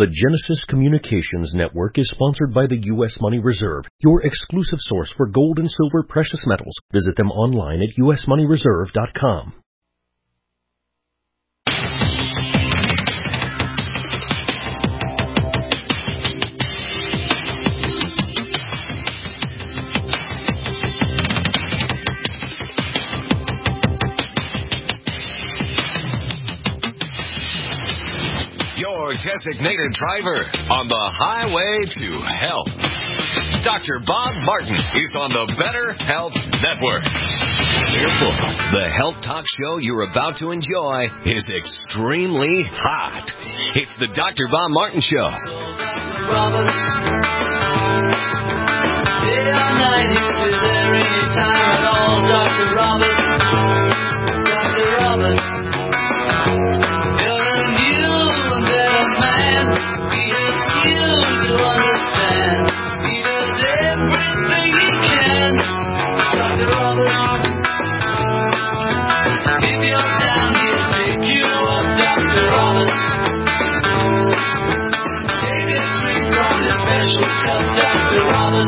The Genesis Communications Network is sponsored by the U.S. Money Reserve, your exclusive source for gold and silver precious metals. Visit them online at usmoneyreserve.com. Your designated driver on the highway to health. Dr. Bob Martin is on the Better Health Network. Therefore, the health talk show you're about to enjoy is extremely hot. It's the Dr. Bob Martin Show. Day or night, if you're there any time at all, Dr. Robert. Dr. Robert. You're a new and better man. He helps you to understand. He does everything he can. Dr. Robert. If you're down, he'll pick you up, Dr. Robert. Take a drink from the special cup, Dr. Robert.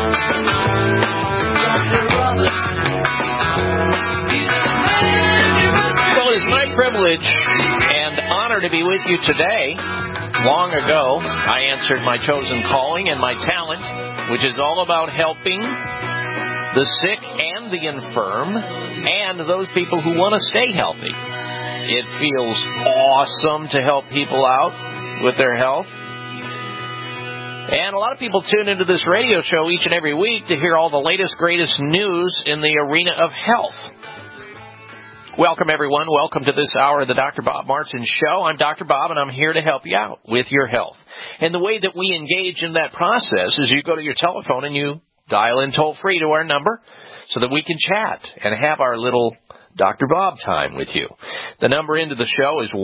Well, it is my privilege and honor to be with you today. Long ago, I answered my chosen calling and my talent, which is all about helping the sick and the infirm and those people who want to stay healthy. It feels awesome to help people out with their health. And a lot of people tune into this radio show each and every week to hear all the latest, greatest news in the arena of health. Welcome, everyone. Welcome to this hour of the Dr. Bob Martin Show. I'm Dr. Bob, and I'm here to help you out with your health. And the way that we engage in that process is you go to your telephone and you dial in toll-free to our number so that we can chat and have our little Dr. Bob time with you. The number into the show is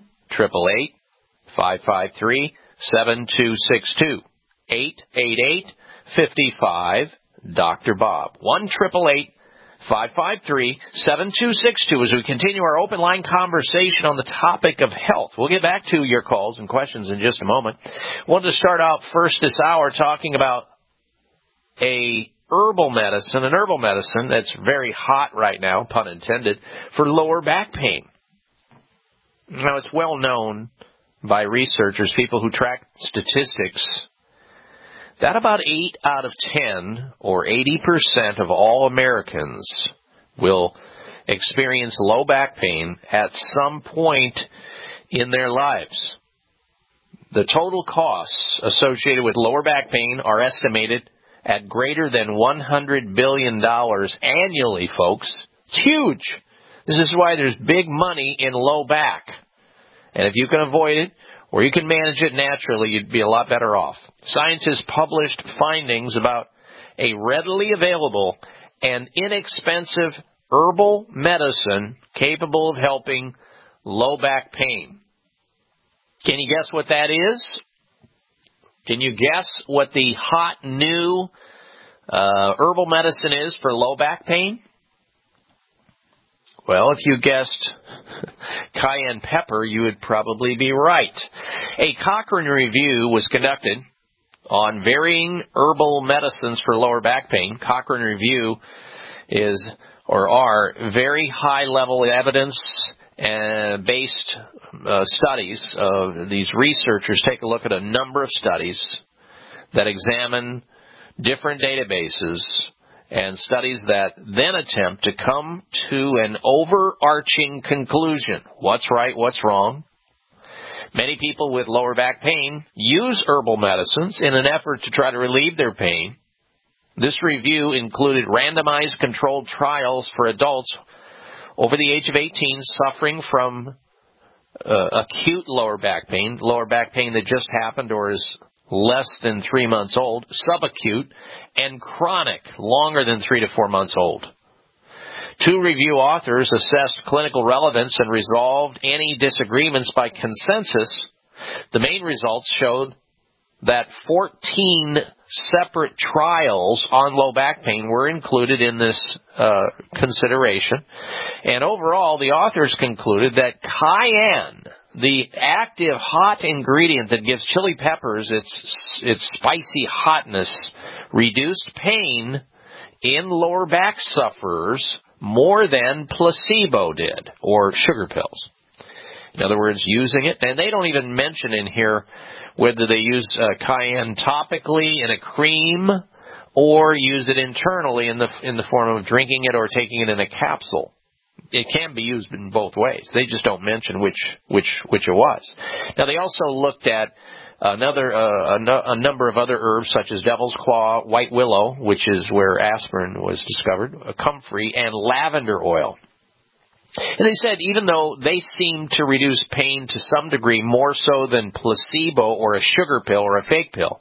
1-888-553-7262. 888-55 Dr. Bob. 1-888-553-7262 as we continue our open line conversation on the topic of health. We'll get back to your calls and questions in just a moment. Wanted to start out first this hour talking about an herbal medicine that's very hot right now, pun intended, for lower back pain. Now, it's well known by researchers, people who track statistics, that about 8 out of 10, or 80% of all Americans, will experience low back pain at some point in their lives. The total costs associated with lower back pain are estimated at greater than $100 billion annually, folks. It's huge. This is why there's big money in low back. And if you can avoid it, or you can manage it naturally, you'd be a lot better off. Scientists published findings about a readily available and inexpensive herbal medicine capable of helping low back pain. Can you guess what that is? Can you guess what the hot new herbal medicine is for low back pain? Well, if you guessed cayenne pepper, you would probably be right. A Cochrane review was conducted on varying herbal medicines for lower back pain. Cochrane review are very high-level evidence-based studies. These researchers take a look at a number of studies that examine different databases and studies that then attempt to come to an overarching conclusion. What's right, what's wrong? Many people with lower back pain use herbal medicines in an effort to try to relieve their pain. This review included randomized controlled trials for adults over the age of 18 suffering from acute lower back pain that just happened or is less than 3 months old, subacute, and chronic, longer than 3 to 4 months old. 2 review authors assessed clinical relevance and resolved any disagreements by consensus. The main results showed that 14 separate trials on low back pain were included in this consideration. And overall, the authors concluded that cayenne, the active hot ingredient that gives chili peppers its spicy hotness reduced pain in lower back sufferers more than placebo did, or sugar pills. In other words, using it, and they don't even mention in here whether they use cayenne topically in a cream or use it internally in the form of drinking it or taking it in a capsule. It can be used in both ways. They just don't mention which it was. Now, they also looked at a number of other herbs such as devil's claw, white willow, which is where aspirin was discovered, comfrey, and lavender oil. And they said even though they seem to reduce pain to some degree more so than placebo or a sugar pill or a fake pill,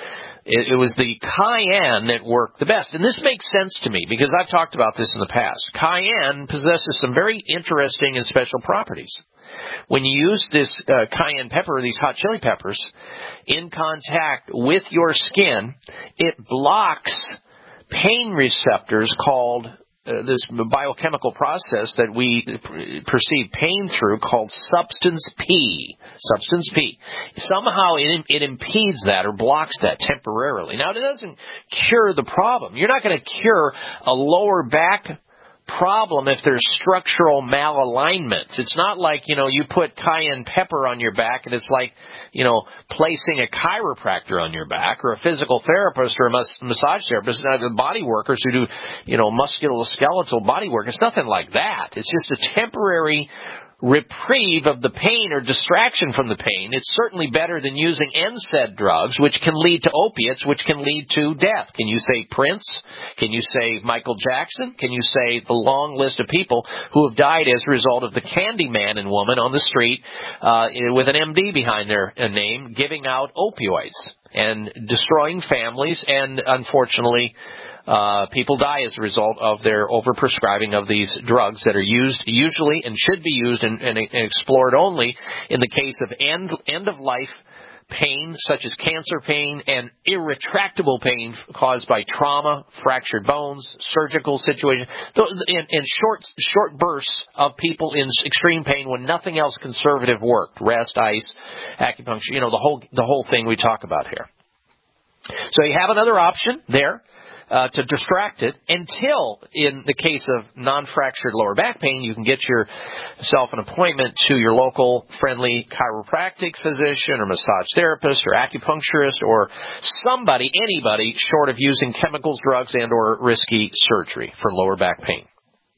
it was the cayenne that worked the best. And this makes sense to me because I've talked about this in the past. Cayenne possesses some very interesting and special properties. When you use this cayenne pepper, these hot chili peppers, in contact with your skin, it blocks pain receptors called this biochemical process that we perceive pain through called substance P. Substance P. Somehow it impedes that or blocks that temporarily. Now, it doesn't cure the problem. You're not going to cure a lower back problem if there's structural malalignment. It's not like, you put cayenne pepper on your back and it's like, placing a chiropractor on your back or a physical therapist or a massage therapist, body workers who do, musculoskeletal body work. It's nothing like that. It's just a temporary reprieve of the pain or distraction from the pain. It's certainly better than using NSAID drugs, which can lead to opiates, which can lead to death. Can you say Prince? Can you say Michael Jackson? Can you say the long list of people who have died as a result of the candy man and woman on the street with an MD behind their name giving out opioids and destroying families and, unfortunately, people die as a result of their overprescribing of these drugs that are used usually and should be used and explored only in the case of end-of-life pain, such as cancer pain and irretractable pain caused by trauma, fractured bones, surgical situations, and short bursts of people in extreme pain when nothing else conservative worked. Rest, ice, acupuncture, the whole thing we talk about here. So you have another option there. To distract it until, in the case of non-fractured lower back pain, you can get yourself an appointment to your local friendly chiropractic physician or massage therapist or acupuncturist or anybody short of using chemicals, drugs, and or risky surgery for lower back pain.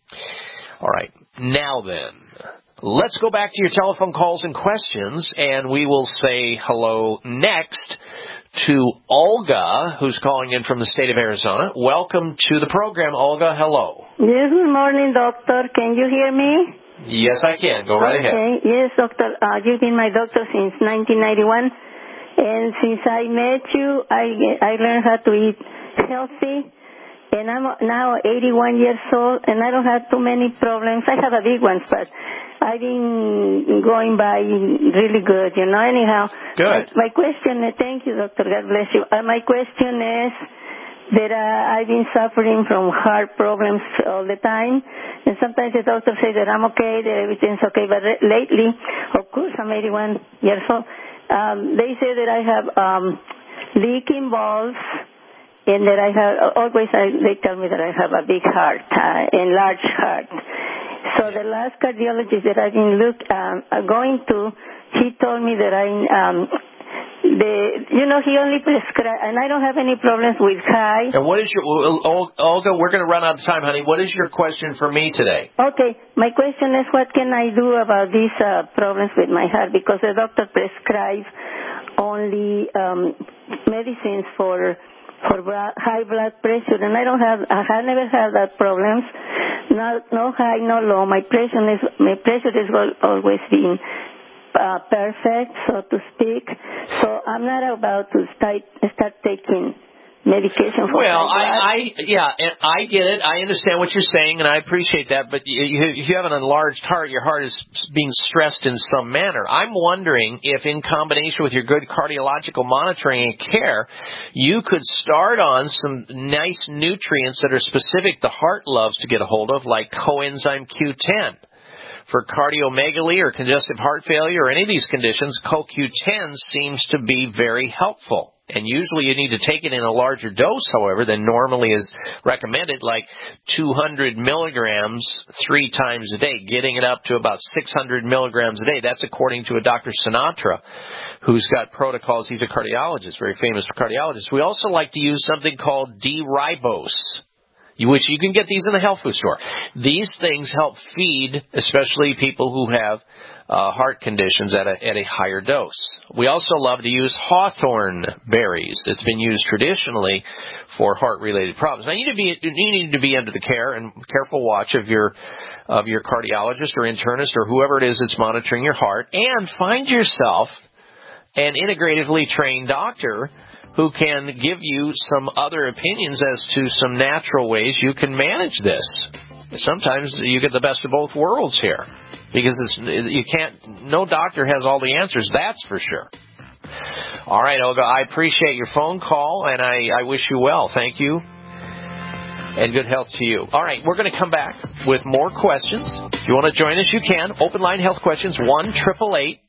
All right. Now then, let's go back to your telephone calls and questions, and we will say hello next to Olga, who's calling in from the state of Arizona. Welcome to the program, Olga. Hello. Yes, good morning, doctor. Can you hear me? Yes, I can. Go right ahead. Yes, doctor. You've been my doctor since 1991, and since I met you, I learned how to eat healthy, and I'm now 81 years old, and I don't have too many problems. I have a big ones, but I've been going by really good, anyhow. Good. My question, thank you, doctor, God bless you. My question is that I've been suffering from heart problems all the time, and sometimes the doctor says that I'm okay, that everything's okay, but lately, of course, I'm 81 years old, they say that I have leaking valves, and that I have, they tell me that I have a big heart, enlarged heart. So the last cardiologist that I've been going to, he told me that he only prescribed, and I don't have any problems with high. And what is Olga, we're going to run out of time, honey. What is your question for me today? Okay, my question is what can I do about these problems with my heart? Because the doctor prescribes only medicines for high blood pressure, and I never had that problems. No high, no low. My pressure is always been perfect, so to speak. So I'm not about to start taking medication for I get it. I understand what you're saying, and I appreciate that. But if you have an enlarged heart, your heart is being stressed in some manner. I'm wondering if, in combination with your good cardiological monitoring and care, you could start on some nice nutrients that are specific the heart loves to get a hold of, like coenzyme Q10. For cardiomegaly or congestive heart failure or any of these conditions, CoQ10 seems to be very helpful. And usually you need to take it in a larger dose, however, than normally is recommended, like 200 milligrams 3 times a day, getting it up to about 600 milligrams a day. That's according to a Dr. Sinatra, who's got protocols. He's a cardiologist, very famous cardiologist. We also like to use something called D-ribose, which you can get these in the health food store. These things help feed, especially people who have heart conditions at a higher dose. We also love to use hawthorn berries. It's been used traditionally for heart-related problems. Now, you need to be under the care and careful watch of your cardiologist or internist or whoever it is that's monitoring your heart, and find yourself an integratively trained doctor who can give you some other opinions as to some natural ways you can manage this. Sometimes you get the best of both worlds here, because no doctor has all the answers, that's for sure. All right, Olga, I appreciate your phone call, and I wish you well. Thank you, and good health to you. All right, we're going to come back with more questions. If you want to join us, you can. Open line health questions, 1-888.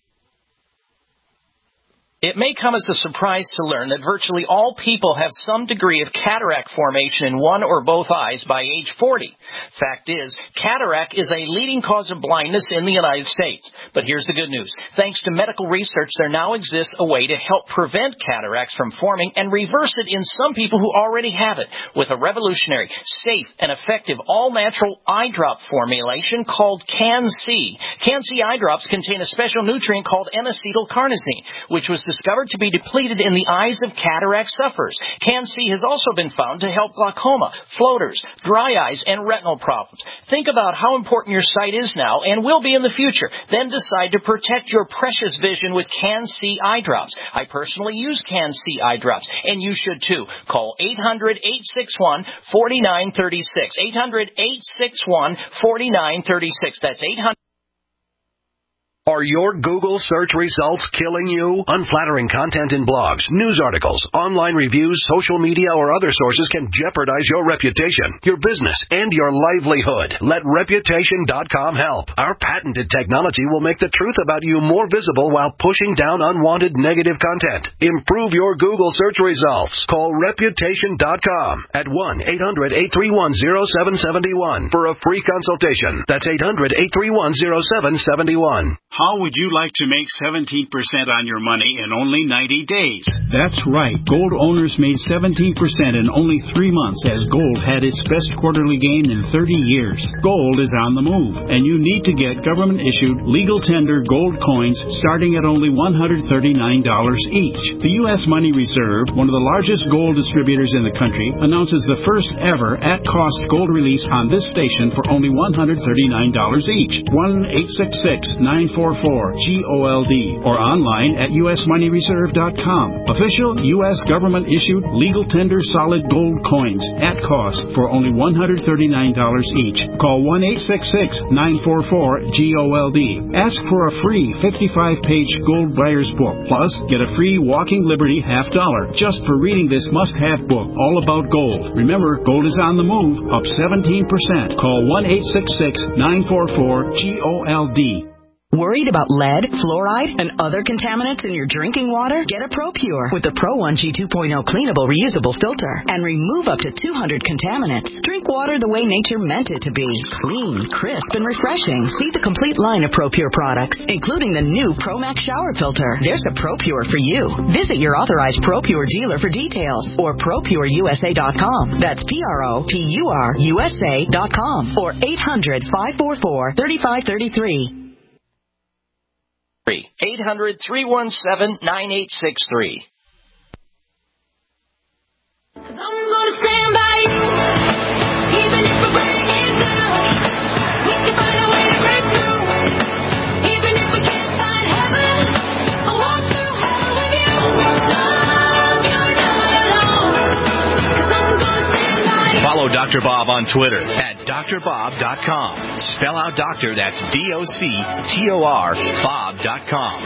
It may come as a surprise to learn that virtually all people have some degree of cataract formation in one or both eyes by age 40. Fact is, cataract is a leading cause of blindness in the United States. But here's the good news. Thanks to medical research, there now exists a way to help prevent cataracts from forming and reverse it in some people who already have it with a revolutionary, safe, and effective all-natural eye drop formulation called Can-C. Can-C eye drops contain a special nutrient called N-acetylcarnosine, which was discovered to be depleted in the eyes of cataract sufferers. Can-C has also been found to help glaucoma, floaters, dry eyes, and retinal problems. Think about how important your sight is now and will be in the future. Then decide to protect your precious vision with Can-C eye drops. I personally use Can-C eye drops, and you should too. Call 800-861-4936. 800-861-4936. That's 800. Are your Google search results killing you? Unflattering content in blogs, news articles, online reviews, social media, or other sources can jeopardize your reputation, your business, and your livelihood. Let Reputation.com help. Our patented technology will make the truth about you more visible while pushing down unwanted negative content. Improve your Google search results. Call Reputation.com at 1-800-831-0771 for a free consultation. That's 800-831-0771. How would you like to make 17% on your money in only 90 days? That's right. Gold owners made 17% in only 3 months as gold had its best quarterly gain in 30 years. Gold is on the move, and you need to get government-issued, legal tender gold coins starting at only $139 each. The U.S. Money Reserve, one of the largest gold distributors in the country, announces the first ever at-cost gold release on this station for only $139 each. 1-866-944-GOLD or online at usmoneyreserve.com. Official U.S. government-issued legal tender solid gold coins at cost for only $139 each. Call 1-866-944-GOLD. Ask for a free 55-page gold buyer's book. Plus, get a free Walking Liberty $50 just for reading this must-have book all about gold. Remember, gold is on the move, up 17%. Call 1-866-944-GOLD. Worried about lead, fluoride, and other contaminants in your drinking water? Get a ProPure with the Pro 1G 2.0 cleanable reusable filter and remove up to 200 contaminants. Drink water the way nature meant it to be. Clean, crisp, and refreshing. See the complete line of ProPure products, including the new ProMax shower filter. There's a ProPure for you. Visit your authorized ProPure dealer for details or ProPureUSA.com. That's ProPureUSA.com or 800-544-3533. 800-317-9863. I'm gonna stand by you, even if we're breaking down. We can find a way to break through, even if we can't find heaven. I'll walk through hell with you. Love, you're not alone, 'cause I'm gonna stand by you. Follow Dr. Bob on Twitter at drbob.com. Spell out doctor, that's DOCTOR, Bob.com.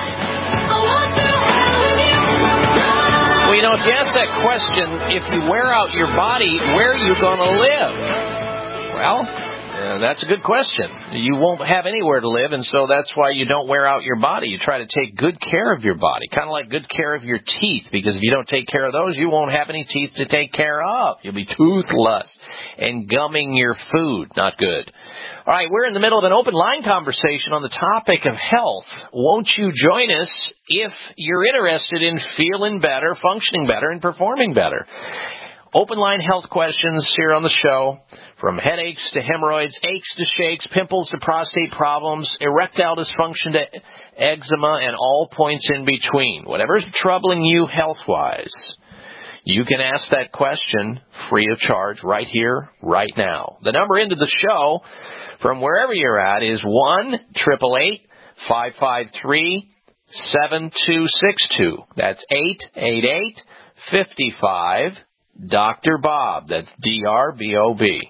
Well, you know, if you ask that question, if you wear out your body, where are you going to live? Well, That's a good question. You won't have anywhere to live, and so that's why you don't wear out your body. You try to take good care of your body, kind of like good care of your teeth, because if you don't take care of those, you won't have any teeth to take care of. You'll be toothless and gumming your food. Not good. All right, we're in the middle of an open line conversation on the topic of health. Won't you join us if you're interested in feeling better, functioning better, and performing better? Open line health questions here on the show, from headaches to hemorrhoids, aches to shakes, pimples to prostate problems, erectile dysfunction to eczema, and all points in between. Whatever's troubling you health-wise, you can ask that question free of charge right here, right now. The number into the show from wherever you're at is 1-888-553-7262. That's 888-55 Dr. Bob. That's D-R-B-O-B.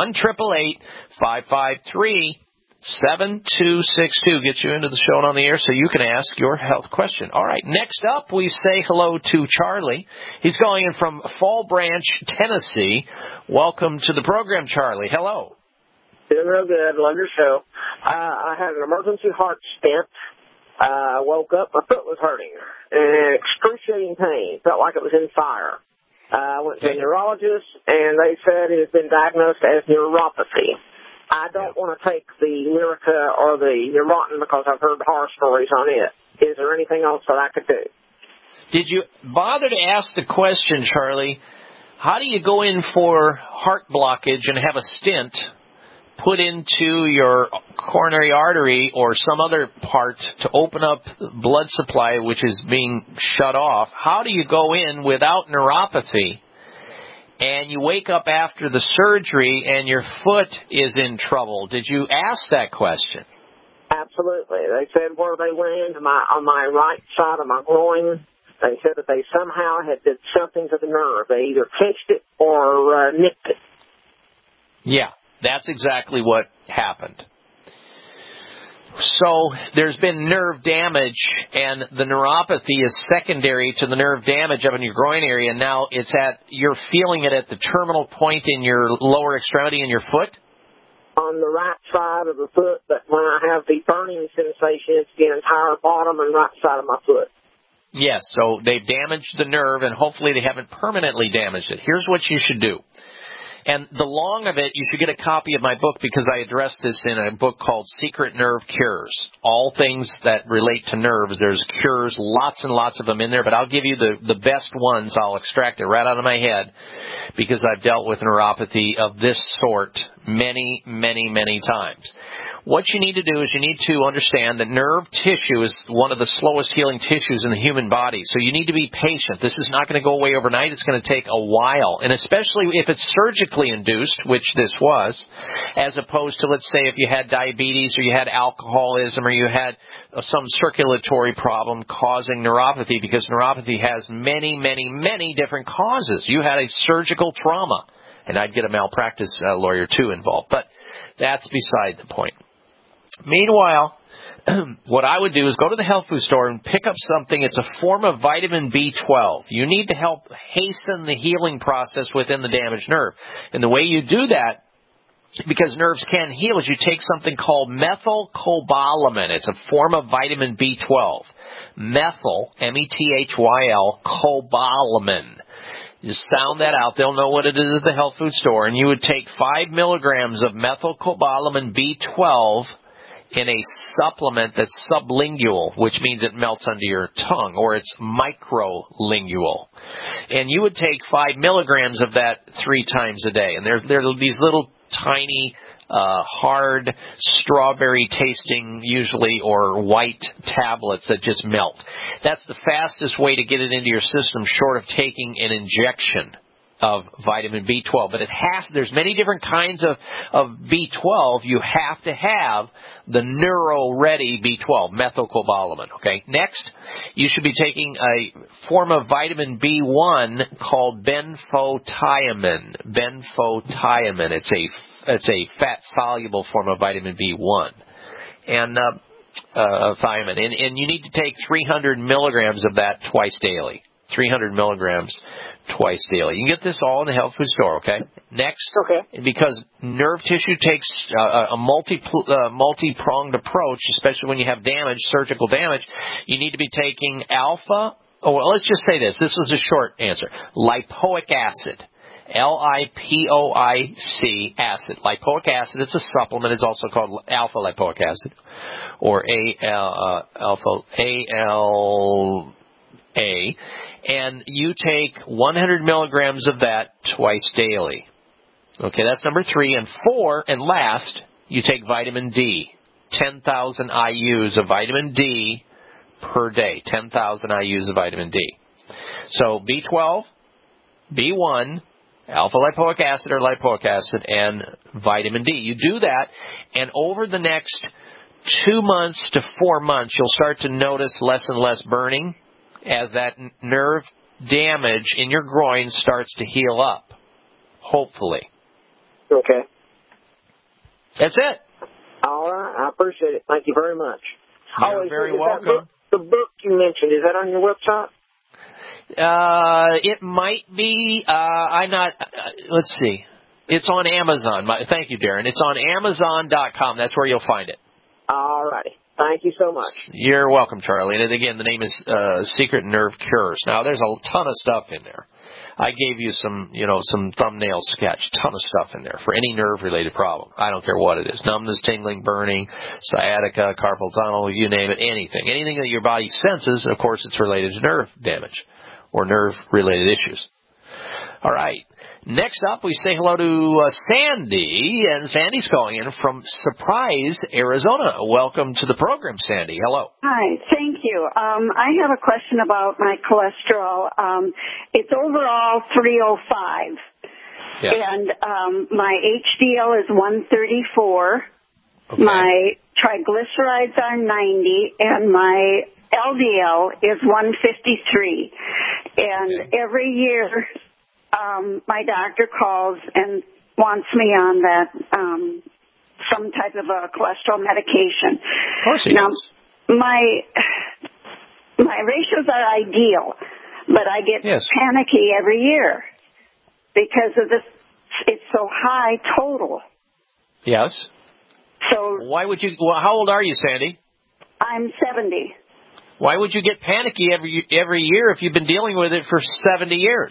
1-888-553-7262 gets you into the show and on the air so you can ask your health question. All right, next up we say hello to Charlie. He's calling in from Fall Branch, Tennessee. Welcome to the program, Charlie. Hello. Doing real good. Love your show. I had an emergency heart stent. I woke up. My foot was hurting. Excruciating pain. Felt like it was in fire. I went to a neurologist, and they said it has been diagnosed as neuropathy. I don't want to take the Lyrica or the Neurontin because I've heard horror stories on it. Is there anything else that I could do? Did you bother to ask the question, Charlie, how do you go in for heart blockage and have a stent put into your coronary artery or some other part to open up blood supply which is being shut off? How do you go in without neuropathy and you wake up after the surgery and your foot is in trouble? Did you ask that question? Absolutely. They said where they went in on my right side of my groin, they said that they somehow had did something to the nerve. They either pinched it or nicked it. Yeah. That's exactly what happened. So there's been nerve damage, and the neuropathy is secondary to the nerve damage up in your groin area. Now you're feeling it at the terminal point in your lower extremity in your foot? On the right side of the foot, but when I have the burning sensation, it's the entire bottom and right side of my foot. Yes, so they've damaged the nerve, and hopefully they haven't permanently damaged it. Here's what you should do. And the long of it, you should get a copy of my book because I address this in a book called Secret Nerve Cures. All things that relate to nerves, there's cures, lots and lots of them in there, but I'll give you the best ones. I'll extract it right out of my head because I've dealt with neuropathy of this sort many, many, many times. What you need to do is you need to understand that nerve tissue is one of the slowest healing tissues in the human body. So you need to be patient. This is not going to go away overnight. It's going to take a while. And especially if it's surgically induced, which this was, as opposed to, let's say, if you had diabetes or you had alcoholism or you had some circulatory problem causing neuropathy, because neuropathy has many, many, many different causes. You had a surgical trauma, and I'd get a malpractice lawyer, too, involved. But that's beside the point. Meanwhile, what I would do is go to the health food store and pick up something. It's a form of vitamin B12. You need to help hasten the healing process within the damaged nerve. And the way you do that, because nerves can heal, is you take something called methylcobalamin. It's a form of vitamin B12. Methyl, M-E-T-H-Y-L, cobalamin. You sound that out. They'll know what it is at the health food store. And you would take 5 milligrams of methylcobalamin B12 in a supplement that's sublingual, which means it melts under your tongue, or it's microlingual. And you would take 5 milligrams of that 3 times a day. And there are these little tiny, hard, strawberry-tasting, usually, or white tablets that just melt. That's the fastest way to get it into your system, short of taking an injection of vitamin B12. But there's many different kinds of B12. You have to have the neuro-ready B12, methylcobalamin. Okay. Next, you should be taking a form of vitamin B1 called benfotiamine. Benfotiamine. It's a fat-soluble form of vitamin B1 and thiamine. And you need to take 300 milligrams of that twice daily. 300 milligrams twice daily. You can get this all in the health food store, okay? Next, because nerve tissue takes a multi-pronged approach, especially when you have damage, surgical damage, you need to be taking let's just say this. This is a short answer. Lipoic acid. Lipoic acid. Lipoic acid, it's a supplement. It's also called alpha lipoic acid, or ALA. And you take 100 milligrams of that twice daily. Okay, that's number 3. And 4, and last, you take vitamin D. 10,000 IUs of vitamin D per day. 10,000 IUs of vitamin D. So B12, B1, alpha lipoic acid or lipoic acid, and vitamin D. You do that, and over the next 2 months to 4 months, you'll start to notice less and less burning as that nerve damage in your groin starts to heal up, hopefully. Okay. That's it. All right. I appreciate it. Thank you very much. You're very welcome. The book you mentioned, is that on your website? It might be. I'm not. Let's see. It's on Amazon. Thank you, Darren. It's on Amazon.com. That's where you'll find it. All righty. Thank you so much. You're welcome, Charlie. And again, the name is Secret Nerve Cures. Now, there's a ton of stuff in there. I gave you some thumbnail sketch, ton of stuff in there for any nerve-related problem. I don't care what it is. Numbness, tingling, burning, sciatica, carpal tunnel, you name it, anything. Anything that your body senses, of course, it's related to nerve damage or nerve-related issues. All right. Next up, we say hello to Sandy, and Sandy's calling in from Surprise, Arizona. Welcome to the program, Sandy. Hello. Hi, thank you. I have a question about my cholesterol. It's overall 305, and my HDL is 134. Okay. My triglycerides are 90, and my LDL is 153. And every year, my doctor calls and wants me on that some type of a cholesterol medication. Of course he does. My ratios are ideal, but I get panicky every year because of this. It's so high total. Yes. So why would you? Well, how old are you, Sandy? I'm 70. Why would you get panicky every year if you've been dealing with it for 70 years?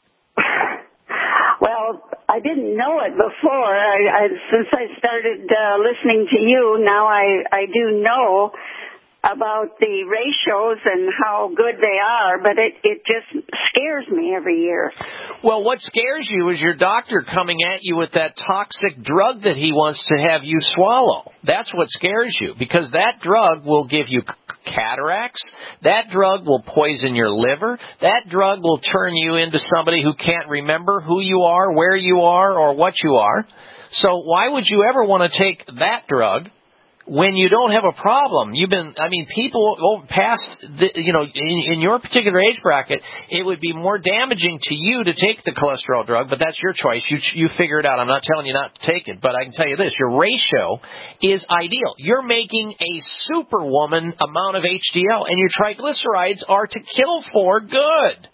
Well, I didn't know it before. Since I started listening to you, now I do know about the ratios and how good they are, but it just scares me every year. Well, what scares you is your doctor coming at you with that toxic drug that he wants to have you swallow. That's what scares you, because that drug will give you cataracts. That drug will poison your liver. That drug will turn you into somebody who can't remember who you are, where you are, or what you are. So why would you ever want to take that drug when you don't have a problem? People past, in your particular age bracket, it would be more damaging to you to take the cholesterol drug, but that's your choice. You figure it out. I'm not telling you not to take it, but I can tell you this, your ratio is ideal. You're making a superwoman amount of HDL, and your triglycerides are to kill for good.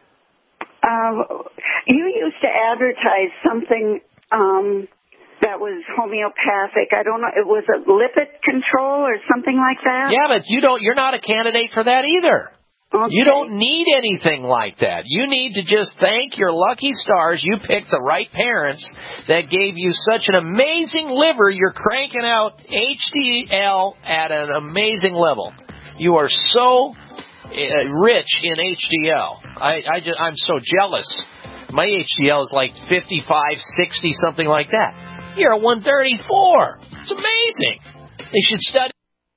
You used to advertise something, that was homeopathic. I don't know. It was a lipid control or something like that? Yeah, but you're not a candidate for that either. Okay. You don't need anything like that. You need to just thank your lucky stars you picked the right parents that gave you such an amazing liver. You're cranking out HDL at an amazing level. You are so rich in HDL. I'm so jealous. My HDL is like 55, 60, something like that. You're at 134. It's amazing. They should study.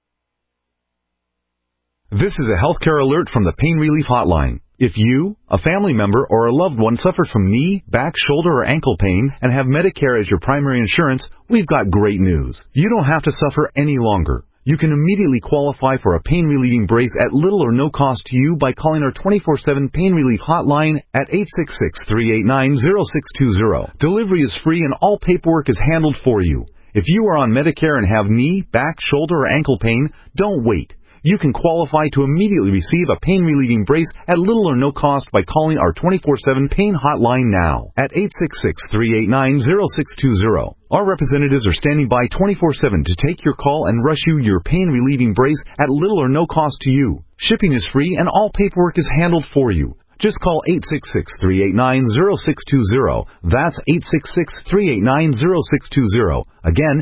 This is a healthcare alert from the Pain Relief Hotline. If you, a family member, or a loved one suffers from knee, back, shoulder, or ankle pain and have Medicare as your primary insurance, we've got great news. You don't have to suffer any longer. You can immediately qualify for a pain-relieving brace at little or no cost to you by calling our 24/7 Pain Relief Hotline at 866-389-0620. Delivery is free and all paperwork is handled for you. If you are on Medicare and have knee, back, shoulder, or ankle pain, don't wait. You can qualify to immediately receive a pain-relieving brace at little or no cost by calling our 24/7 pain hotline now at 866-389-0620. Our representatives are standing by 24/7 to take your call and rush you your pain-relieving brace at little or no cost to you. Shipping is free and all paperwork is handled for you. Just call 866-389-0620. That's 866-389-0620. Again,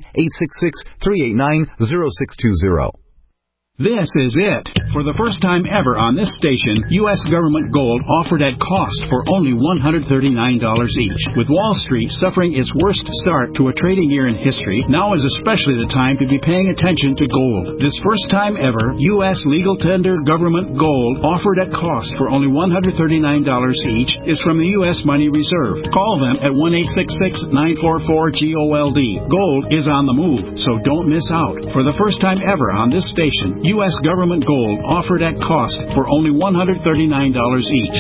866-389-0620. This is it. For the first time ever on this station, U.S. government gold offered at cost for only $139 each. With Wall Street suffering its worst start to a trading year in history, now is especially the time to be paying attention to gold. This first time ever, U.S. legal tender government gold offered at cost for only $139 each is from the U.S. Money Reserve. Call them at 1-866-944-GOLD. Gold is on the move, so don't miss out. For the first time ever on this station, U.S. government gold offered at cost for only $139 each.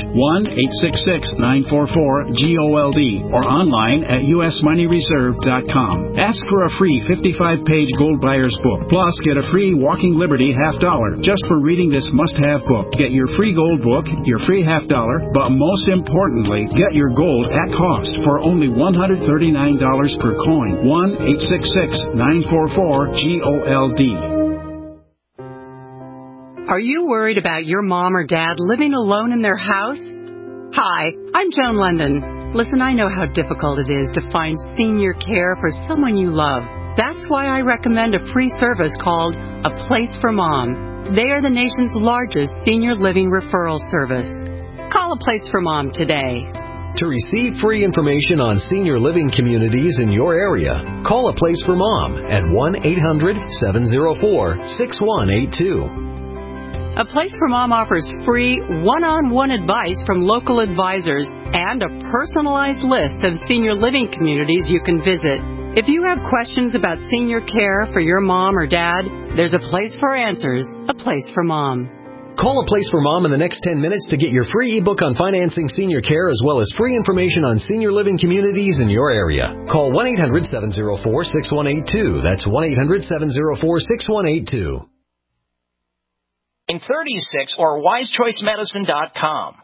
1-866-944-GOLD or online at usmoneyreserve.com. Ask for a free 55-page gold buyer's book. Plus, get a free Walking Liberty $50 just for reading this must-have book. Get your free gold book, your free $50, but most importantly, get your gold at cost for only $139 per coin. 1-866-944-GOLD. Are you worried about your mom or dad living alone in their house? Hi, I'm Joan London. Listen, I know how difficult it is to find senior care for someone you love. That's why I recommend a free service called A Place for Mom. They are the nation's largest senior living referral service. Call A Place for Mom today. To receive free information on senior living communities in your area, call A Place for Mom at 1-800-704-6182. A Place for Mom offers free one-on-one advice from local advisors and a personalized list of senior living communities you can visit. If you have questions about senior care for your mom or dad, there's a place for answers, A Place for Mom. Call A Place for Mom in the next 10 minutes to get your free ebook on financing senior care as well as free information on senior living communities in your area. Call 1-800-704-6182. That's 1-800-704-6182. 36 or wisechoicemedicine.com.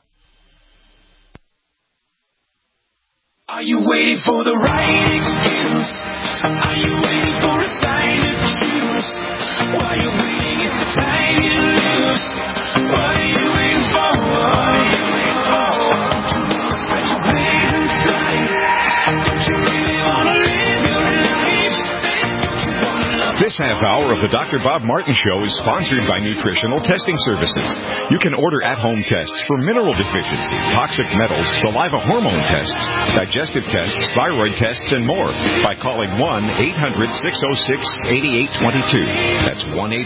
Are you waiting for the right excuse? Are you waiting for a sign to choose? While you're waiting, it's the time you lose. What are you waiting for? What are you waiting for? Are you waiting inside? Don't you really want to live your life? Don't you want to love? This half hour of the Dr. Bob Martin Show is sponsored by Nutritional Testing Services. You can order at-home tests for mineral deficiency, toxic metals, saliva hormone tests, digestive tests, thyroid tests, and more by calling 1-800-606-8822. That's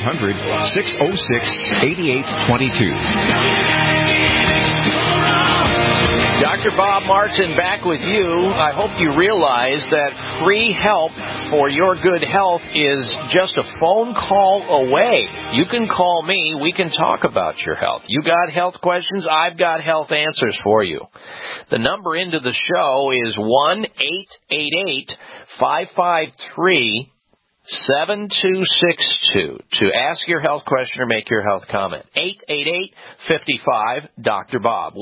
1-800-606-8822. Dr. Bob Martin back with you. I hope you realize that free help for your good health is just a phone call away. You can call me. We can talk about your health. You got health questions? I've got health answers for you. The number into the show is 1-888-553-7262 to ask your health question or make your health comment. 888-55-Dr. Bob.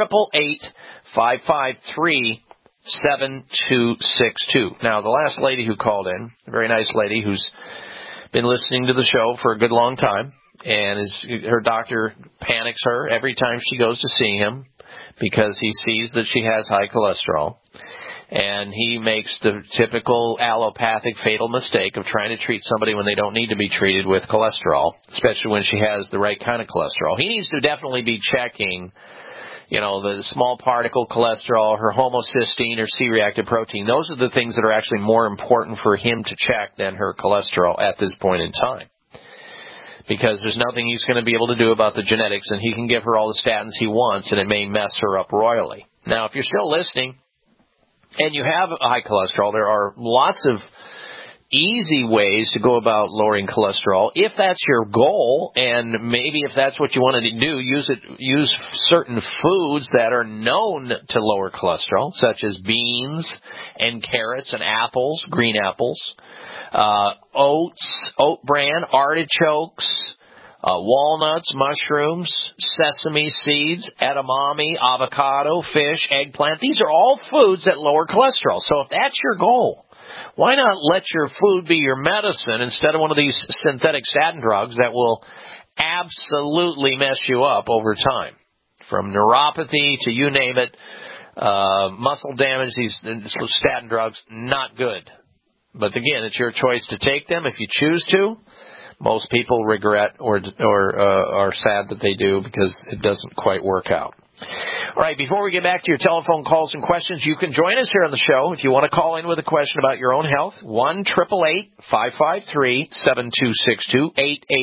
1-888-553-7262. Now, the last lady who called in, a very nice lady who's been listening to the show for a good long time, and her doctor panics her every time she goes to see him because he sees that she has high cholesterol. And he makes the typical allopathic fatal mistake of trying to treat somebody when they don't need to be treated with cholesterol, especially when she has the right kind of cholesterol. He needs to definitely be checking, the small particle cholesterol, her homocysteine or C-reactive protein. Those are the things that are actually more important for him to check than her cholesterol at this point in time. Because there's nothing he's going to be able to do about the genetics, and he can give her all the statins he wants, and it may mess her up royally. Now, if you're still listening, and you have high cholesterol, there are lots of easy ways to go about lowering cholesterol. If that's your goal, and maybe if that's what you wanted to do, use certain foods that are known to lower cholesterol, such as beans and carrots and apples, green apples, oats, oat bran, artichokes, walnuts, mushrooms, sesame seeds, edamame, avocado, fish, eggplant. These are all foods that lower cholesterol. So if that's your goal, why not let your food be your medicine instead of one of these synthetic statin drugs that will absolutely mess you up over time? From neuropathy to you name it, muscle damage, these statin drugs, not good. But again, it's your choice to take them if you choose to. Most people regret or are sad that they do because it doesn't quite work out. All right, before we get back to your telephone calls and questions, you can join us here on the show if you want to call in with a question about your own health. 1-888-553-7262,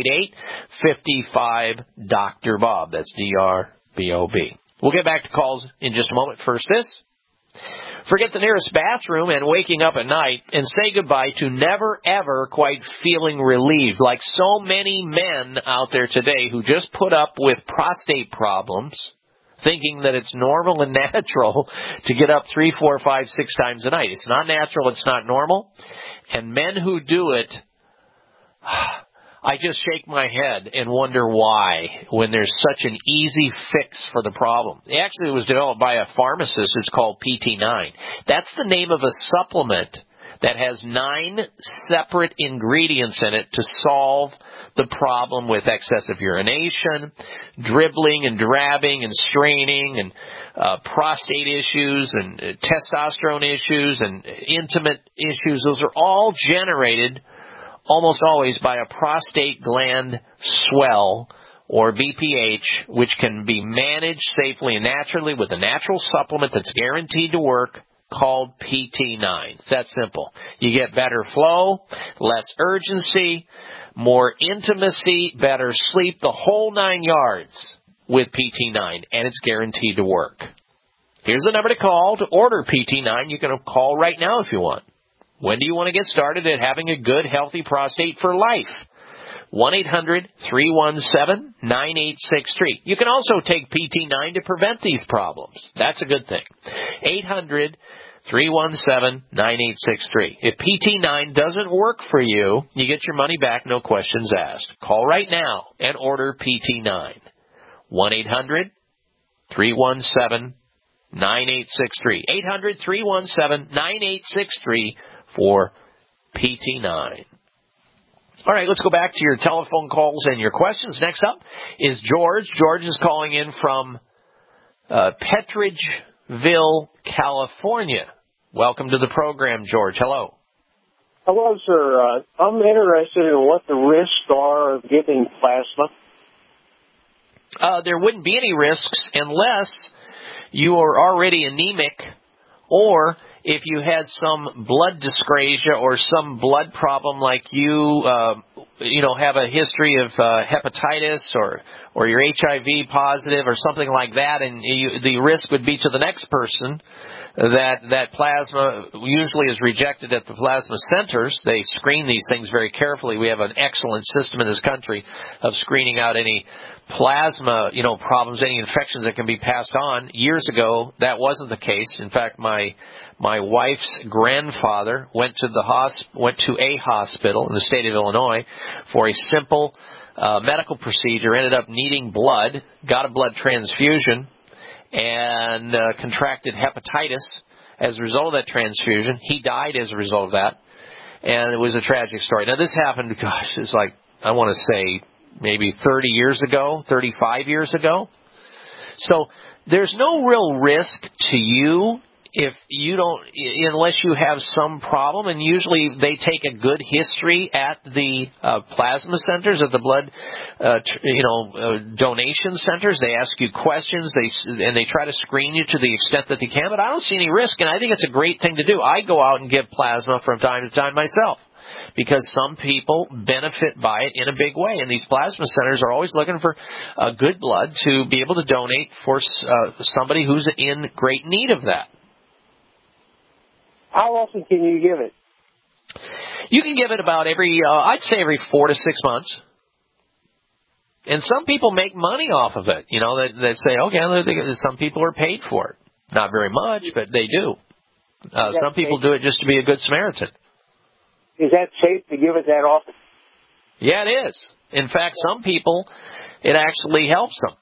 888-55-DR-BOB. That's D-R-B-O-B. We'll get back to calls in just a moment. First this. Forget the nearest bathroom and waking up at night and say goodbye to never, ever quite feeling relieved, like so many men out there today who just put up with prostate problems, thinking that it's normal and natural to get up 3, 4, 5, 6 times a night. It's not natural. It's not normal. And men who do it, I just shake my head and wonder why when there's such an easy fix for the problem. Actually, it was developed by a pharmacist. It's called PT9. That's the name of a supplement that has 9 separate ingredients in it to solve the problem with excessive urination, dribbling and drabbing and straining and prostate issues and testosterone issues and intimate issues. Those are all generated almost always by a prostate gland swell, or BPH, which can be managed safely and naturally with a natural supplement that's guaranteed to work called PT9. It's that simple. You get better flow, less urgency, more intimacy, better sleep, the whole 9 yards with PT9, and it's guaranteed to work. Here's the number to call to order PT9. You can call right now if you want. When do you want to get started at having a good, healthy prostate for life? 1-800-317-9863. You can also take PT9 to prevent these problems. That's a good thing. 800-317-9863. If PT9 doesn't work for you, you get your money back, no questions asked. Call right now and order PT9. 1-800-317-9863. 800-317-9863 for PT9. All right, let's go back to your telephone calls and your questions. Next up is George. George is calling in from Petridgeville, California. Welcome to the program, George. Hello. Hello, sir. I'm interested in what the risks are of giving plasma. There wouldn't be any risks unless you are already anemic, or if you had some blood dyscrasia or some blood problem, like you have a history of hepatitis or you're HIV positive or something like that, and the risk would be to the next person that plasma usually is rejected at the plasma centers. They screen these things very carefully. We have an excellent system in this country of screening out any plasma, problems, any infections that can be passed on. Years ago, that wasn't the case. In fact, my wife's grandfather went to a hospital in the state of Illinois for a simple medical procedure, ended up needing blood, got a blood transfusion, and contracted hepatitis as a result of that transfusion. He died as a result of that, and it was a tragic story. Now, this happened, it's like, I want to say, maybe 30 years ago, 35 years ago. So there's no real risk to you if you don't, unless you have some problem, and usually they take a good history at the plasma centers, at the blood, donation centers. They ask you questions, and they try to screen you to the extent that they can, but I don't see any risk, and I think it's a great thing to do. I go out and give plasma from time to time myself, because some people benefit by it in a big way. And these plasma centers are always looking for good blood to be able to donate for somebody who's in great need of that. How often can you give it? You can give it about I'd say every 4 to 6 months. And some people make money off of it. They say, okay, some people are paid for it. Not very much, but they do. Some people do it just to be a good Samaritan. Is that safe to give it that often? Yeah, it is. In fact, some people, it actually helps them.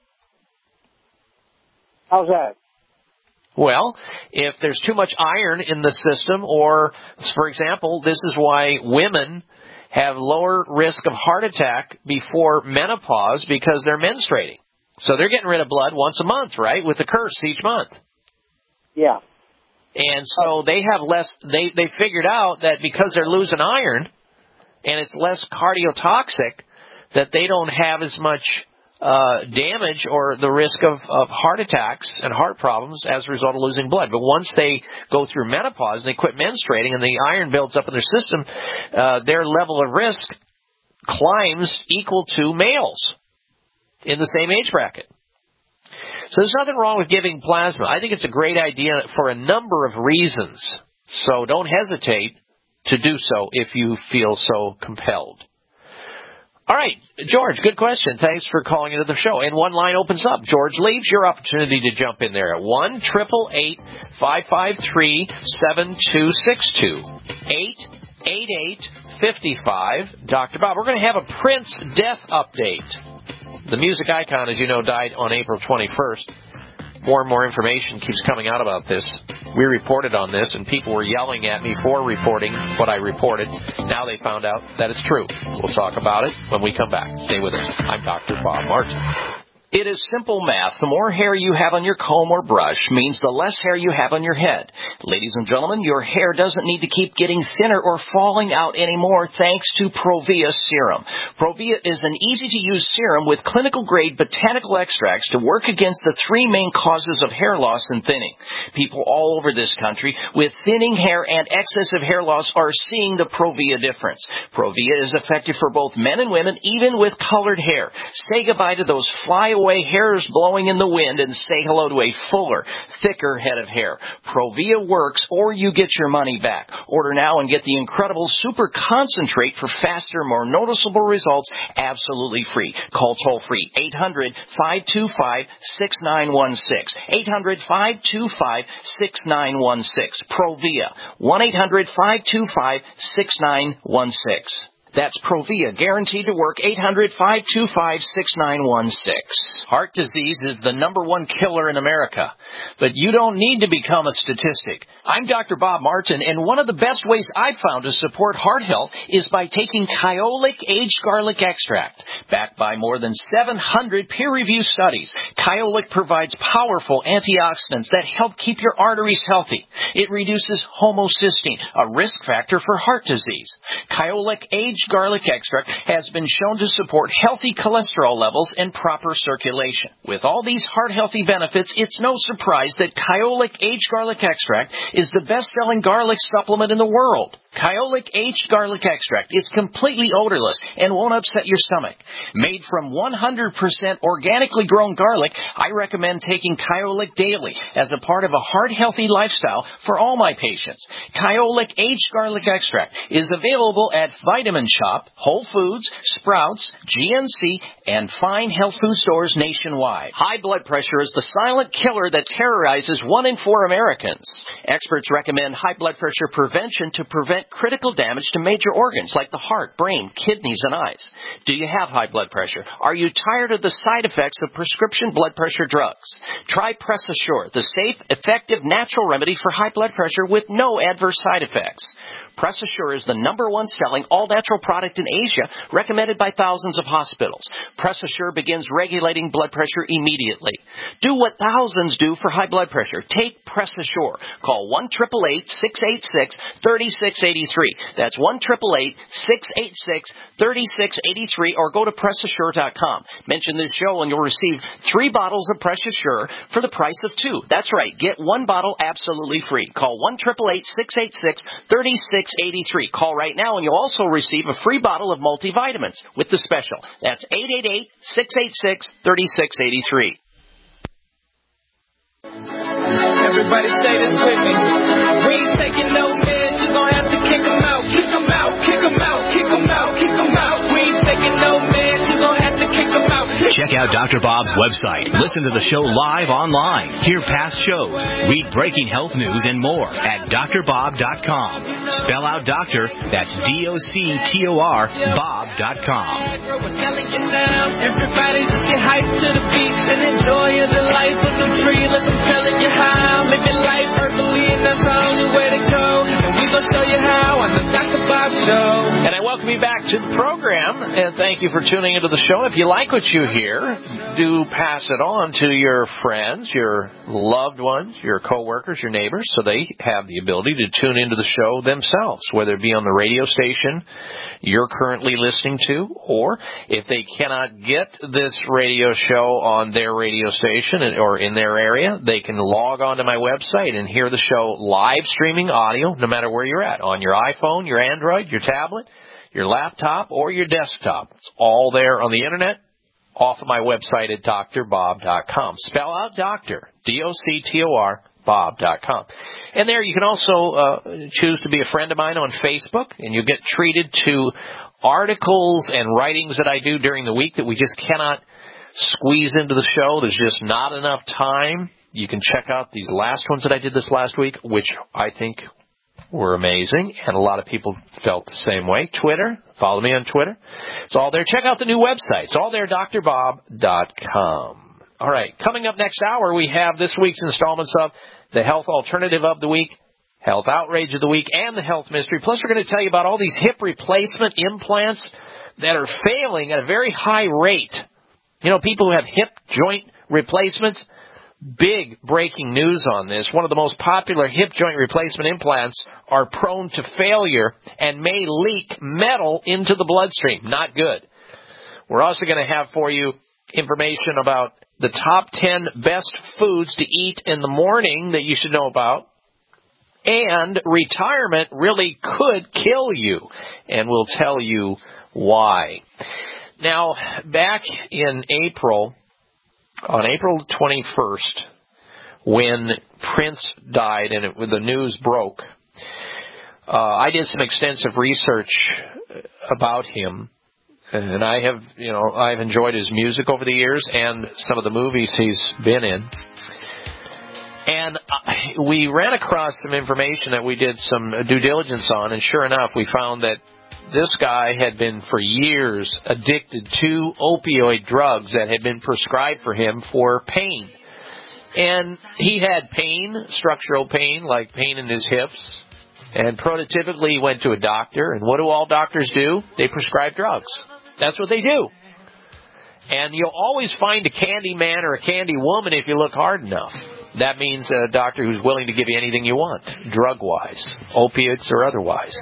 How's that? Well, if there's too much iron in the system, or, for example, this is why women have lower risk of heart attack before menopause because they're menstruating. So they're getting rid of blood once a month, right, with the curse each month. Yeah. And so they have less, they figured out that because they're losing iron and it's less cardiotoxic, that they don't have as much damage or the risk of heart attacks and heart problems as a result of losing blood. But once they go through menopause and they quit menstruating and the iron builds up in their system, their level of risk climbs equal to males in the same age bracket. So there's nothing wrong with giving plasma. I think it's a great idea for a number of reasons. So don't hesitate to do so if you feel so compelled. All right, George, good question. Thanks for calling into the show. And one line opens up. George leaves your opportunity to jump in there at 1-888-553-7262. 888-55. Dr. Bob, we're going to have a Prince death update. The music icon, as you know, died on April 21st. More and more information keeps coming out about this. We reported on this, and people were yelling at me for reporting what I reported. Now they found out that it's true. We'll talk about it when we come back. Stay with us. I'm Dr. Bob Martin. It is simple math. The more hair you have on your comb or brush means the less hair you have on your head. Ladies and gentlemen, your hair doesn't need to keep getting thinner or falling out anymore thanks to Provia Serum. Provia is an easy-to-use serum with clinical-grade botanical extracts to work against the three main causes of hair loss and thinning. People all over this country with thinning hair and excessive hair loss are seeing the Provia difference. Provia is effective for both men and women, even with colored hair. Say goodbye to those flyaway hairs blowing in the wind and say hello to a fuller, thicker head of hair. Provia works or you get your money back. Order now and get the incredible super concentrate for faster, more noticeable results absolutely free. Call toll free 800-525-6916. 800-525-6916. Provia 1-800-525-6916. That's Provia, guaranteed to work, 800-525-6916. Heart disease is the number one killer in America, but you don't need to become a statistic. I'm Dr. Bob Martin, and one of the best ways I've found to support heart health is by taking Kyolic Aged Garlic Extract. Backed by more than 700 peer-reviewed studies, Kyolic provides powerful antioxidants that help keep your arteries healthy. It reduces homocysteine, a risk factor for heart disease. Kyolic Aged Garlic Extract has been shown to support healthy cholesterol levels and proper circulation. With all these heart-healthy benefits, it's no surprise that Kyolic Aged Garlic Extract is the best-selling garlic supplement in the world. Kyolic Aged Garlic Extract is completely odorless and won't upset your stomach. Made from 100% organically grown garlic, I recommend taking Kyolic daily as a part of a heart-healthy lifestyle for all my patients. Kyolic Aged Garlic Extract is available at Vitamin Shop, Whole Foods, Sprouts, GNC, and fine health food stores nationwide. High blood pressure is the silent killer that terrorizes 1 in 4 Americans. Experts recommend high blood pressure prevention to prevent critical damage to major organs like the heart, brain, kidneys, and eyes. Do you have high blood pressure? Are you tired of the side effects of prescription blood pressure drugs? Try PressAssure, the safe, effective, natural remedy for high blood pressure with no adverse side effects. PressAssure is the #1 selling all-natural product in Asia, recommended by thousands of hospitals. PressAssure begins regulating blood pressure immediately. Do what thousands do for high blood pressure. Take PressAssure. Call 1-888-686-3683. That's 1-888-686-3683, or go to PressAssure.com. Mention this show and you'll receive 3 bottles of PressAssure for the price of 2. That's right. Get 1 bottle absolutely free. Call 1-888-686-3683. Call right now and you'll also receive a free bottle of multivitamins with the special. That's 888-686-3683. Everybody say this with me. We ain't taking no meds, you're gonna have to kick them out. Kick them out, kick them out, kick them out, kick them out. We ain't taking no meds, you're gonna have to kick 'em out. Check out Dr. Bob's website. Listen to the show live online. Hear past shows. Read breaking health news and more at drbob.com. Spell out doctor, that's DOCTOR, Bob.com. Everybody just get hyped to the beat and enjoy the life of the tree. Like I'm telling you how. Living life earthly, and that's the only way to go. And we gonna show you how on the Dr. Bob Show. And I welcome you back to the program, and thank you for tuning into the show. If you like what you hear, do pass it on to your friends, your loved ones, your coworkers, your neighbors, so they have the ability to tune into the show themselves, whether it be on the radio station you're currently listening to, or if they cannot get this radio show on their radio station or in their area, they can log on to my website and hear the show live streaming audio, no matter where you're at, on your iPhone, your Android, your tablet, your laptop, or your desktop. It's all there on the Internet, off of my website at drbob.com. Spell out doctor, D-O-C-T-O-R, Bob.com. And there you can also choose to be a friend of mine on Facebook, and you get treated to articles and writings that I do during the week that we just cannot squeeze into the show. There's just not enough time. You can check out these last ones that I did this last week, which I think were amazing, and a lot of people felt the same way. Twitter, follow me on Twitter. It's all there. Check out the new website. It's all there, drbob.com. All right, coming up next hour, we have this week's installments of the Health Alternative of the Week, Health Outrage of the Week, and the Health Mystery. Plus, we're going to tell you about all these hip replacement implants that are failing at a very high rate. You know, people who have hip joint replacements, big breaking news on this. One of the most popular hip joint replacement implants are prone to failure and may leak metal into the bloodstream. Not good. We're also going to have for you information about the top 10 best foods to eat in the morning that you should know about. And retirement really could kill you. And we'll tell you why. Now, back in April, on April 21st, when Prince died and the news broke, I did some extensive research about him. And I've enjoyed his music over the years and some of the movies he's been in. And we ran across some information that we did some due diligence on, and sure enough, we found that this guy had been for years addicted to opioid drugs that had been prescribed for him for pain. And he had pain, structural pain, like pain in his hips, and prototypically went to a doctor. And what do all doctors do? They prescribe drugs. That's what they do. And you'll always find a candy man or a candy woman if you look hard enough. That means a doctor who's willing to give you anything you want, drug-wise, opiates or otherwise.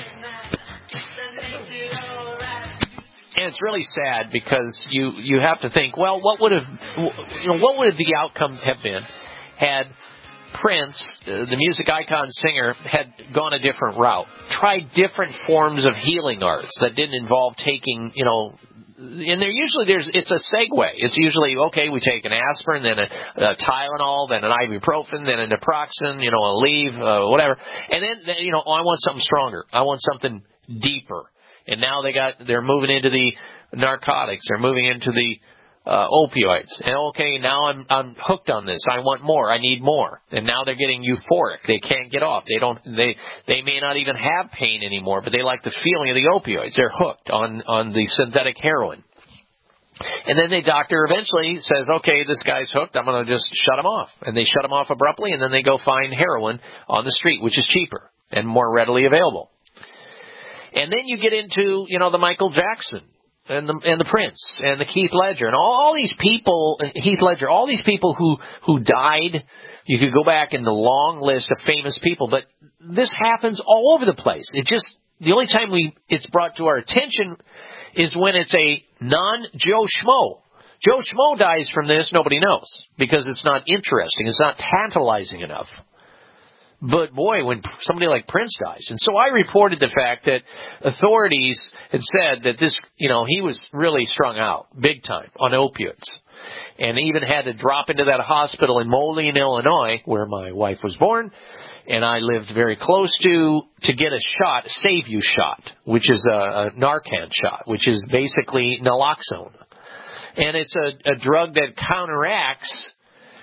And it's really sad because you have to think, well, what would the outcome have been had Prince, the music icon singer, had gone a different route, tried different forms of healing arts that didn't involve taking, and it's a segue. It's usually, okay, we take an aspirin, then a Tylenol, then an ibuprofen, then a naproxen, a Aleve, whatever. And then, I want something stronger. I want something deeper. And now they're moving into the narcotics. They're moving into the opioids. And okay, now I'm hooked on this. I want more. I need more. And now they're getting euphoric. They can't get off. They may not even have pain anymore, but they like the feeling of the opioids. They're hooked on the synthetic heroin. And then the doctor eventually says, okay, this guy's hooked. I'm going to just shut him off. And they shut him off abruptly, and then they go find heroin on the street, which is cheaper and more readily available. And then you get into, the Michael Jackson and the Prince and the Keith Ledger and all these people, Heath Ledger, all these people who died. You could go back in the long list of famous people, but this happens all over the place. The only time it's brought to our attention is when it's a non-Joe Schmo. Joe Schmo dies from this, nobody knows, because it's not interesting. It's not tantalizing enough. But boy, when somebody like Prince dies. And so I reported the fact that authorities had said that this, he was really strung out big time on opiates. And even had to drop into that hospital in Moline, Illinois, where my wife was born. And I lived very close to get a shot, a Save You shot, which is a Narcan shot, which is basically naloxone. And it's a drug that counteracts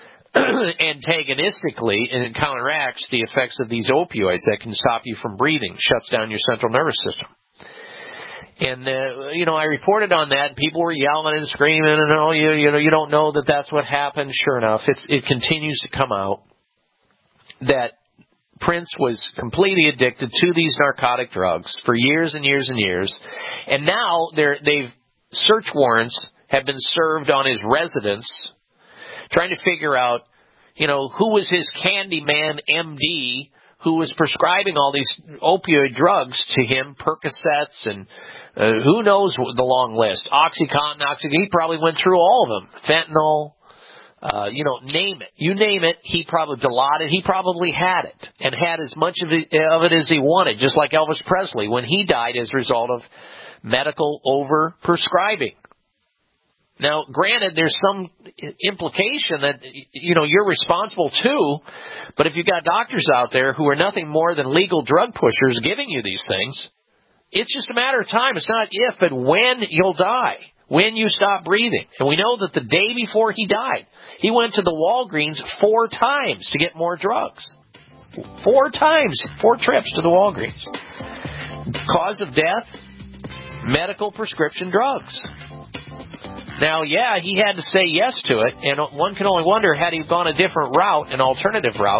antagonistically, and it counteracts the effects of these opioids that can stop you from breathing, shuts down your central nervous system. And, I reported on that, and people were yelling and screaming, and, you don't know that that's what happened. Sure enough, it continues to come out that Prince was completely addicted to these narcotic drugs for years and years and years. And now search warrants have been served on his residence, trying to figure out, who was his Candyman MD who was prescribing all these opioid drugs to him, Percocets and who knows the long list. OxyContin, he probably went through all of them. Fentanyl, name it. You name it, he probably Dilaudid, he probably had it and had as much of it as he wanted, just like Elvis Presley when he died as a result of medical over-prescribing. Now, granted, there's some implication that, you're responsible too, but if you've got doctors out there who are nothing more than legal drug pushers giving you these things, it's just a matter of time. It's not if, but when you'll die, when you stop breathing. And we know that the day before he died, he went to the Walgreens 4 times to get more drugs. 4 times, 4 trips to the Walgreens. Cause of death, medical prescription drugs. Now, yeah, he had to say yes to it, and one can only wonder, had he gone a different route, an alternative route,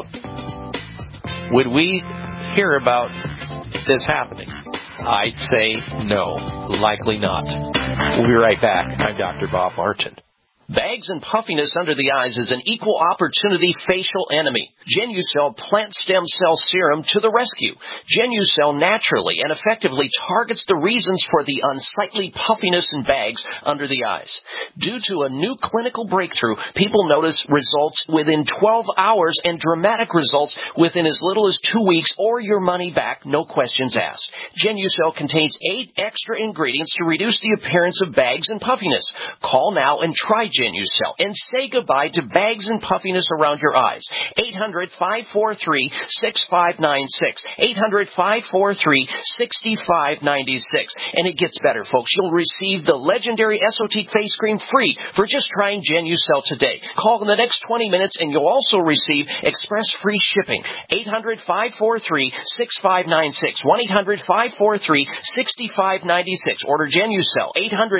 would we hear about this happening? I'd say no, likely not. We'll be right back. I'm Dr. Bob Martin. Bags and puffiness under the eyes is an equal opportunity facial enemy. Genucel Plant Stem Cell Serum to the rescue. Genucel naturally and effectively targets the reasons for the unsightly puffiness and bags under the eyes. Due to a new clinical breakthrough, people notice results within 12 hours and dramatic results within as little as 2 weeks or your money back, no questions asked. Genucel contains 8 extra ingredients to reduce the appearance of bags and puffiness. Call now and try Genucel and say goodbye to bags and puffiness around your eyes. 800-543-6596. 800-543-6596. And it gets better, folks. You'll receive the legendary Esotique face cream free for just trying Genucel today. Call in the next 20 minutes and you'll also receive express free shipping. 800-543-6596. 1-800-543-6596. Order Genucel.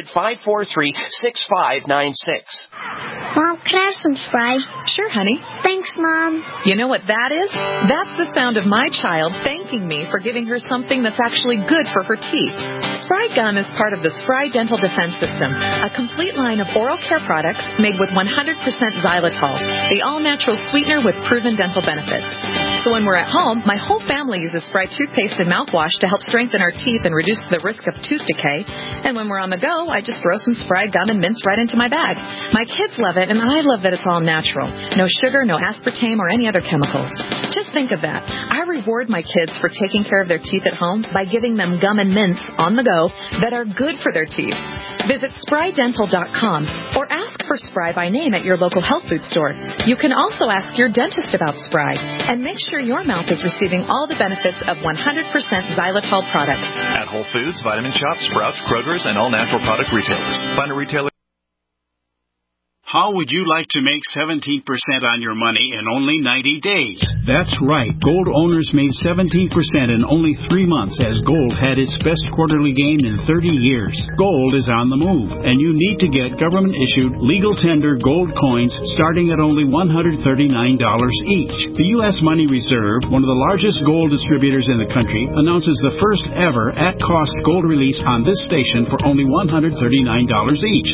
800-543-6596. Mom, can I have some Sprite? Sure, honey. Thanks, Mom. You know what that is? That's the sound of my child thanking me for giving her something that's actually good for her teeth. Spry Gum is part of the Spry Dental Defense System, a complete line of oral care products made with 100% xylitol, the all-natural sweetener with proven dental benefits. So when we're at home, my whole family uses Spry toothpaste and mouthwash to help strengthen our teeth and reduce the risk of tooth decay. And when we're on the go, I just throw some Spry Gum and mints right into my bag. My kids love it, and I love that it's all natural. No sugar, no aspartame, or any other chemicals. Just think of that. I reward my kids for taking care of their teeth at home by giving them gum and mints on the go that are good for their teeth. Visit sprydental.com or ask for Spry by name at your local health food store. You can also ask your dentist about Spry and make sure your mouth is receiving all the benefits of 100% xylitol products. At Whole Foods, Vitamin Shoppe, Sprouts, Kroger's, and all natural product retailers. Find a retailer. How would you like to make 17% on your money in only 90 days? That's right. Gold owners made 17% in only 3 months as gold had its best quarterly gain in 30 years. Gold is on the move, and you need to get government-issued legal tender gold coins starting at only $139 each. The U.S. Money Reserve, one of the largest gold distributors in the country, announces the first ever at-cost gold release on this station for only $139 each.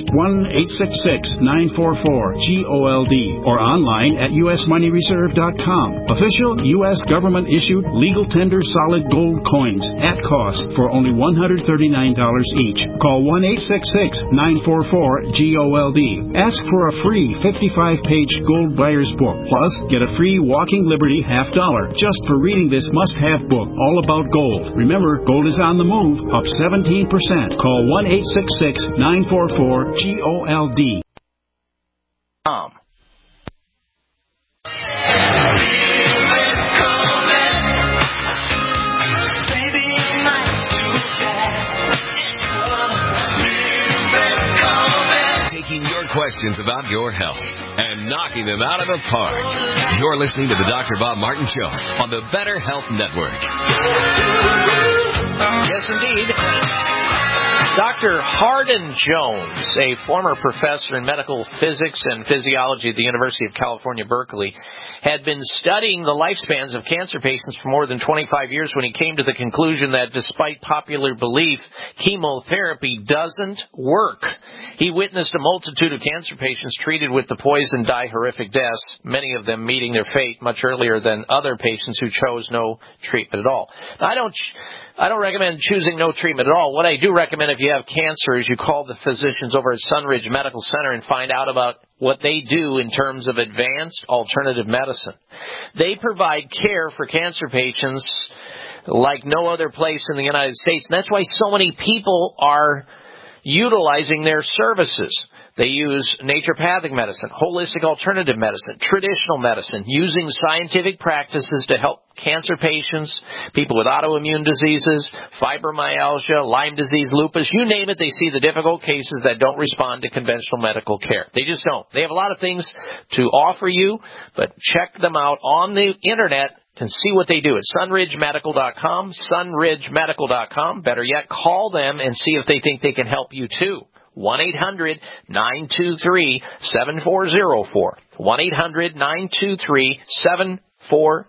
1-866-944-GOLD or online at usmoneyreserve.com. Official U.S. government-issued legal tender solid gold coins at cost for only $139 each. Call 1-866-944-GOLD. Ask for a free 55-page gold buyer's book. Plus, get a free Walking Liberty $50 just for reading this must-have book all about gold. Remember, gold is on the move, up 17%. Call 1-866-944-GOLD. Taking questions about your health and knocking them out of the park. You're listening to the Dr. Bob Martin Show on the Better Health Network. Yes, indeed. Dr. Hardin Jones, a former professor in medical physics and physiology at the University of California, Berkeley, had been studying the lifespans of cancer patients for more than 25 years when he came to the conclusion that despite popular belief, chemotherapy doesn't work. He witnessed a multitude of cancer patients treated with the poison die horrific deaths, many of them meeting their fate much earlier than other patients who chose no treatment at all. Now, I don't recommend choosing no treatment at all. What I do recommend if you have cancer is you call the physicians over at Sunridge Medical Center and find out about what they do in terms of advanced alternative medicine. They provide care for cancer patients like no other place in the United States, and that's why so many people are utilizing their services. They use naturopathic medicine, holistic alternative medicine, traditional medicine, using scientific practices to help cancer patients, people with autoimmune diseases, fibromyalgia, Lyme disease, lupus, you name it, they see the difficult cases that don't respond to conventional medical care. They just don't. They have a lot of things to offer you, but check them out on the Internet and see what they do at sunridgemedical.com, sunridgemedical.com. Better yet, call them and see if they think they can help you too. 1-800-923-7404. 1-800-923-7404 for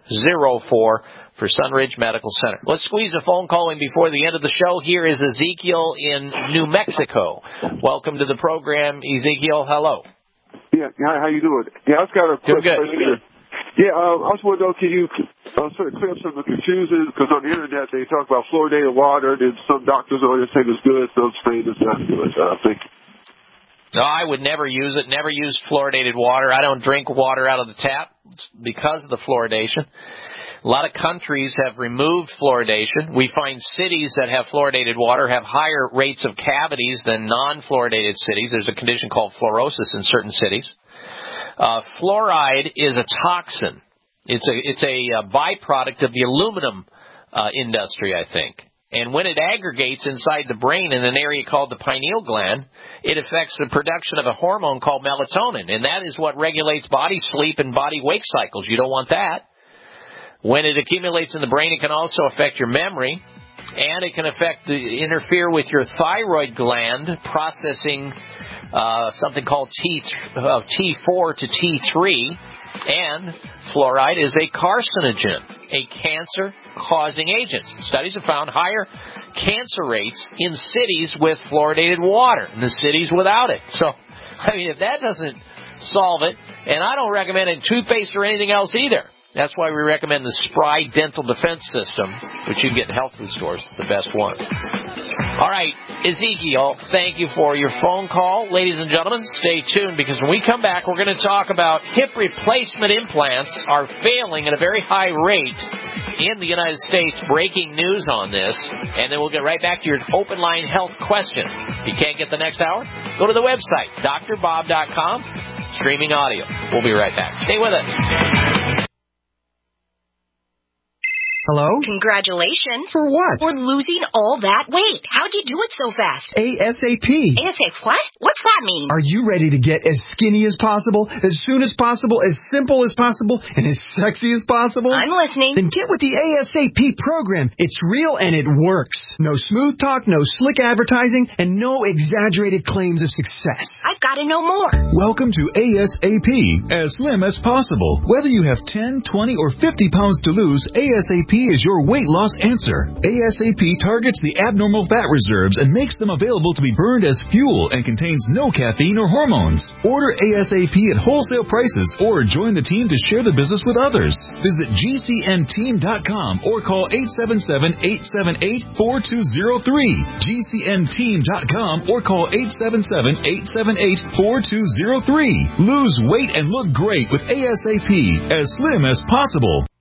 Sunridge Medical Center. Let's squeeze a phone call in before the end of the show. Here is Ezekiel in New Mexico. Welcome to the program, Ezekiel. Hello. Yeah, how you doing? Yeah, I've got a quick question. Yeah, I was wondering, can you sort of clear up some of the confusion? Because on the Internet they talk about fluoridated water, and some doctors on there say it's good, some say it's not good. Thank you. No, I would never use it. Never use fluoridated water. I don't drink water out of the tap because of the fluoridation. A lot of countries have removed fluoridation. We find cities that have fluoridated water have higher rates of cavities than non-fluoridated cities. There's a condition called fluorosis in certain cities. Fluoride is a toxin. It's a byproduct of the aluminum industry, I think. And when it aggregates inside the brain in an area called the pineal gland, it affects the production of a hormone called melatonin, and that is what regulates body sleep and body wake cycles. You don't want that. When it accumulates in the brain, it can also affect your memory, and it can interfere with your thyroid gland processing something called T4 to T3, and fluoride is a carcinogen, a cancer-causing agent. Studies have found higher cancer rates in cities with fluoridated water than the cities without it. So, I mean, if that doesn't solve it, and I don't recommend it in toothpaste or anything else either. That's why we recommend the Spry Dental Defense System, which you can get in health food stores, the best one. All right, Ezekiel, thank you for your phone call. Ladies and gentlemen, stay tuned because when we come back, we're going to talk about hip replacement implants are failing at a very high rate in the United States. Breaking news on this, and then we'll get right back to your open line health questions. If you can't get the next hour, go to the website, drbob.com, streaming audio. We'll be right back. Stay with us. Hello? Congratulations. For what? For losing all that weight. How'd you do it so fast? ASAP. ASAP what? What's that mean? Are you ready to get as skinny as possible, as soon as possible, as simple as possible, and as sexy as possible? I'm listening. Then get with the ASAP program. It's real and it works. No smooth talk, no slick advertising, and no exaggerated claims of success. I've got to know more. Welcome to ASAP, as slim as possible. Whether you have 10, 20, or 50 pounds to lose, ASAP is your weight loss answer. ASAP targets the abnormal fat reserves and makes them available to be burned as fuel and contains no caffeine or hormones. Order ASAP at wholesale prices or join the team to share the business with others. Visit GCNteam.com or call 877-878-4203. GCNteam.com or call 877-878-4203. Lose weight and look great with ASAP, as slim as possible.